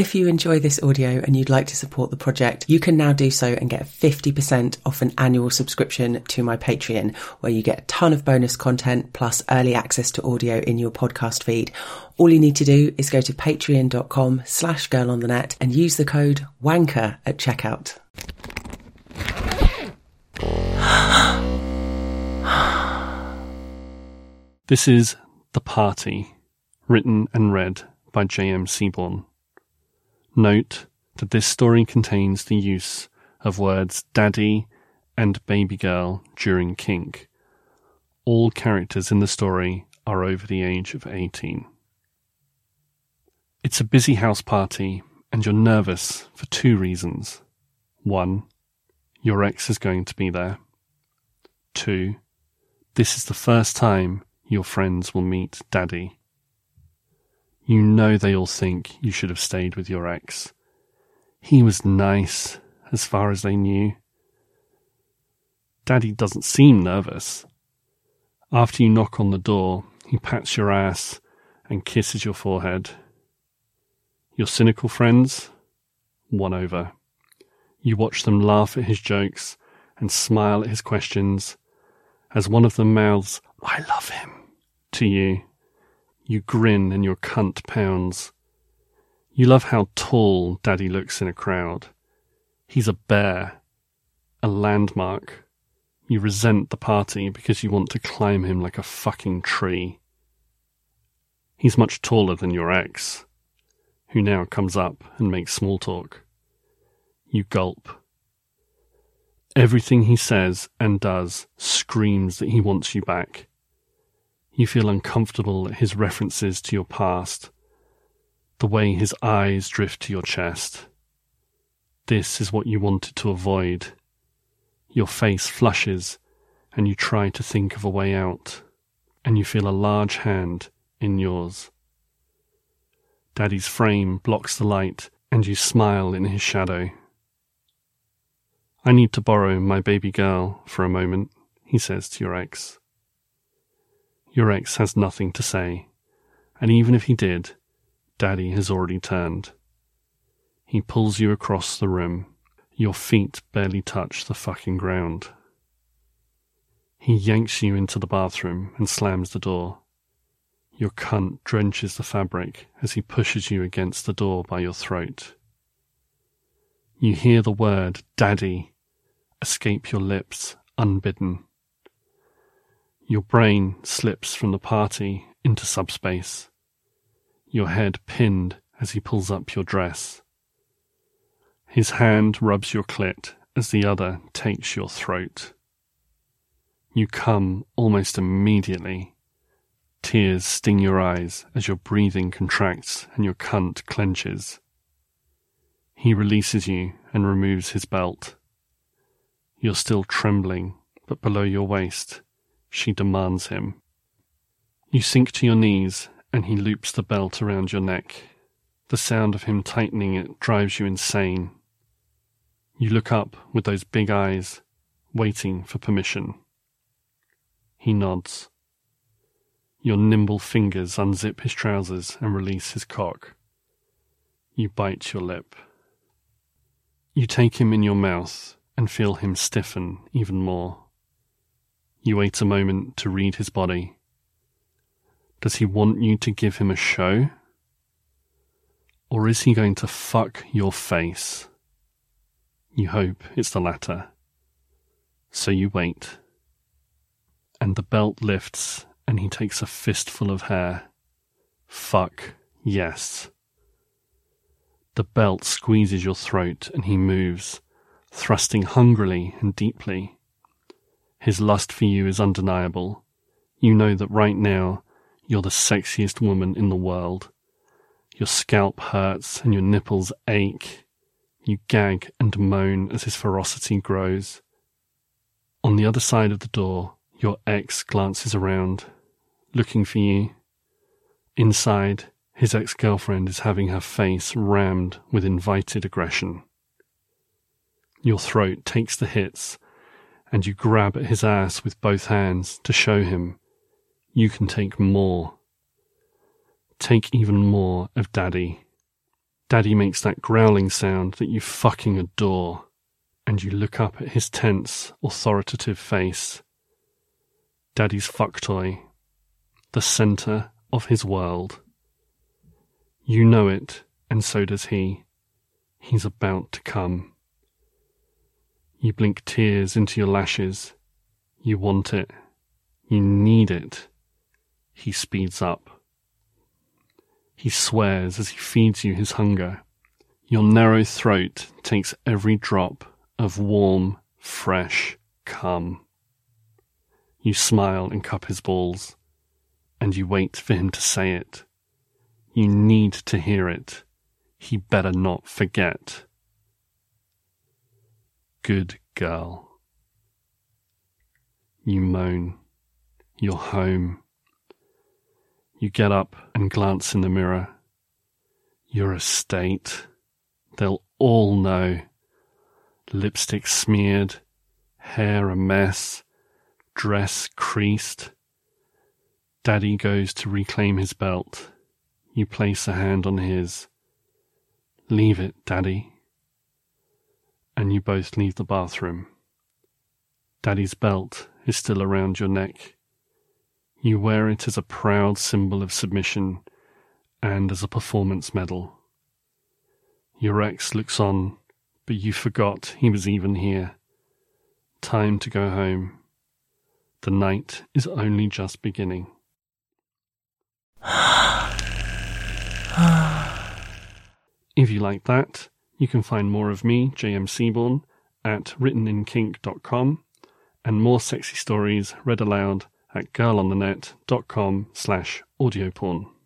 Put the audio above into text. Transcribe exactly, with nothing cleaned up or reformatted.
If you enjoy this audio and you'd like to support the project, you can now do so and get fifty percent off an annual subscription to my Patreon, where you get a ton of bonus content plus early access to audio in your podcast feed. All you need to do is go to patreon.com slash girl on the net and use the code WANKER at checkout. This is The Party, written and read by J M Seaborn. Note that this story contains the use of words daddy and baby girl during kink. All characters in the story are over the age of eighteen. It's a busy house party and you're nervous for two reasons. One, your ex is going to be there. Two, this is the first time your friends will meet daddy. You know they all think you should have stayed with your ex. He was nice, as far as they knew. Daddy doesn't seem nervous. After you knock on the door, he pats your ass and kisses your forehead. Your cynical friends? Won over. You watch them laugh at his jokes and smile at his questions. As one of them mouths, "I love him," to you, you grin and your cunt pounds. You love how tall daddy looks in a crowd. He's a bear, a landmark. You resent the party because you want to climb him like a fucking tree. He's much taller than your ex, who now comes up and makes small talk. You gulp. Everything he says and does screams that he wants you back. You feel uncomfortable at his references to your past, the way his eyes drift to your chest. This is what you wanted to avoid. Your face flushes, and you try to think of a way out, and you feel a large hand in yours. Daddy's frame blocks the light, and you smile in his shadow. "I need to borrow my baby girl for a moment," he says to your ex. Your ex has nothing to say, and even if he did, Daddy has already turned. He pulls you across the room. Your feet barely touch the fucking ground. He yanks you into the bathroom and slams the door. Your cunt drenches the fabric as he pushes you against the door by your throat. You hear the word "Daddy" escape your lips unbidden. Your brain slips from the party into subspace, your head pinned as he pulls up your dress. His hand rubs your clit as the other takes your throat. You come almost immediately. Tears sting your eyes as your breathing contracts and your cunt clenches. He releases you and removes his belt. You're still trembling, but below your waist, she demands him. You sink to your knees, and he loops the belt around your neck. The sound of him tightening it drives you insane. You look up with those big eyes, waiting for permission. He nods. Your nimble fingers unzip his trousers and release his cock. You bite your lip. You take him in your mouth and feel him stiffen even more. You wait a moment to read his body. Does he want you to give him a show? Or is he going to fuck your face? You hope it's the latter. So you wait. And the belt lifts and he takes a fistful of hair. Fuck, yes. The belt squeezes your throat and he moves, thrusting hungrily and deeply. His lust for you is undeniable. You know that right now you're the sexiest woman in the world. Your scalp hurts and your nipples ache. You gag and moan as his ferocity grows. On the other side of the door, your ex glances around, looking for you. Inside, his ex-girlfriend is having her face rammed with invited aggression. Your throat takes the hits, and you grab at his ass with both hands to show him you can take more. Take even more of Daddy. Daddy makes that growling sound that you fucking adore, and you look up at his tense, authoritative face. Daddy's fuck toy, the centre of his world. You know it, and so does he. He's about to come. You blink tears into your lashes. You want it. You need it. He speeds up. He swears as he feeds you his hunger. Your narrow throat takes every drop of warm, fresh cum. You smile and cup his balls, and you wait for him to say it. You need to hear it. He better not forget. Good girl. You moan. You're home. You get up and glance in the mirror. You're a state. They'll all know. Lipstick smeared, hair a mess, dress creased. Daddy goes to reclaim his belt. You place a hand on his. Leave it, Daddy. And you both leave the bathroom. Daddy's belt is still around your neck. You wear it as a proud symbol of submission and as a performance medal. Your ex looks on, but you forgot he was even here. Time to go home. The night is only just beginning. If you like that, you can find more of me, J M Seaborn, at written in kink dot com, and more sexy stories read aloud at girlonthenet dot com slash audioporn.